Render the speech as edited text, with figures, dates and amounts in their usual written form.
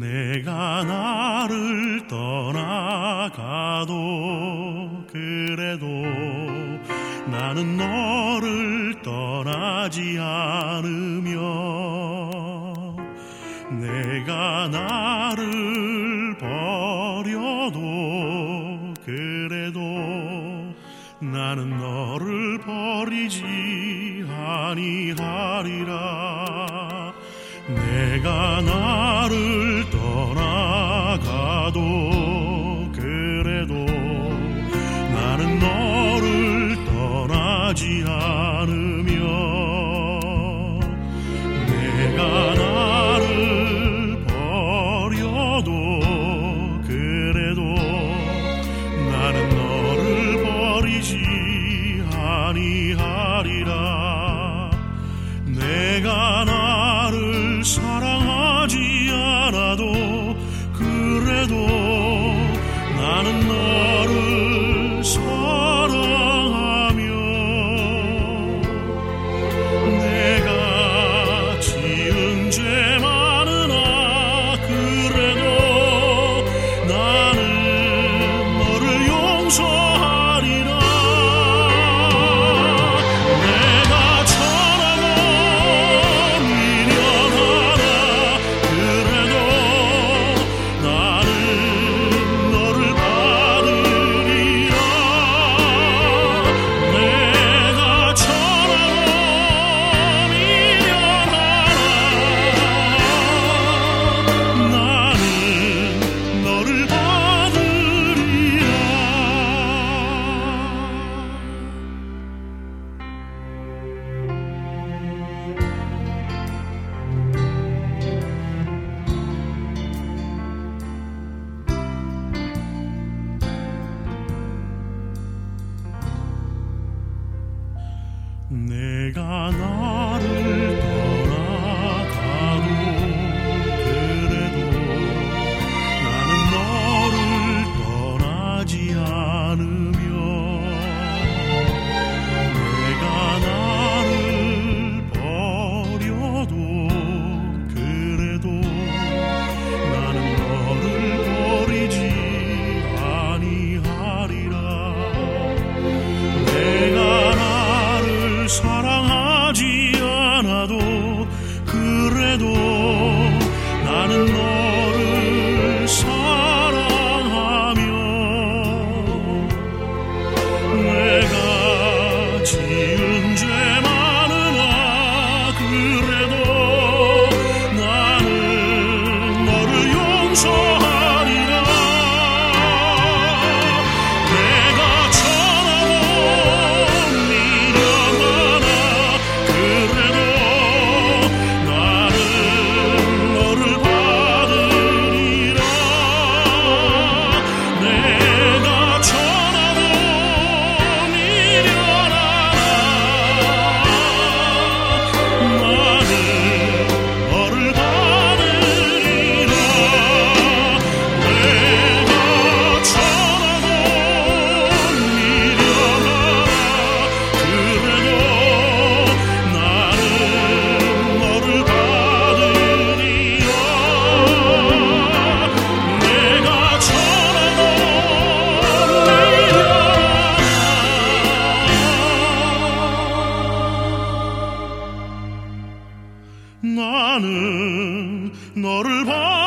내가 나를 떠나가도 그래도 나는 너를 떠나지 않으며 내가 나를 버려도 그래도 나는 너를 버리지 아니하리라. 내가 나를 떠나가도 그래도 나는 너를 떠나지 않으며 내가 나를 버려도 그래도 나는 너를 버리지 아니하리라. 내가 나를 사랑하지 않아도 그래도 나는 너를 사랑하며 내가 지은 죄 많으나 그래도 나는 너를 용서하리라. 내가 천하고 미련하나 그래도 나는 너를 받으리라. 내가 천하고 미련하나 나는 너를 받으리라. 내가 나를 떠나가도 그래도 나는 너를 떠나지 않으며 내가 나를 버려도 그래도 나는 너를 버리지 아니하리라. 내가 나를 사랑하지 않아도 그래도 나는 너를 사랑하며 내가 지은 죄 많으나 그래도 나는 너를 용서하리라. 내가 천하고 미련하나 그래도 나는 너를 받으리라. 내가 천하고 미련하나 나는 너를 받으리라. 내가 천하고 미련하나 그래도 나는 너를 받으리라. 내가 천하고 미련하나 나는 너를 받으리라.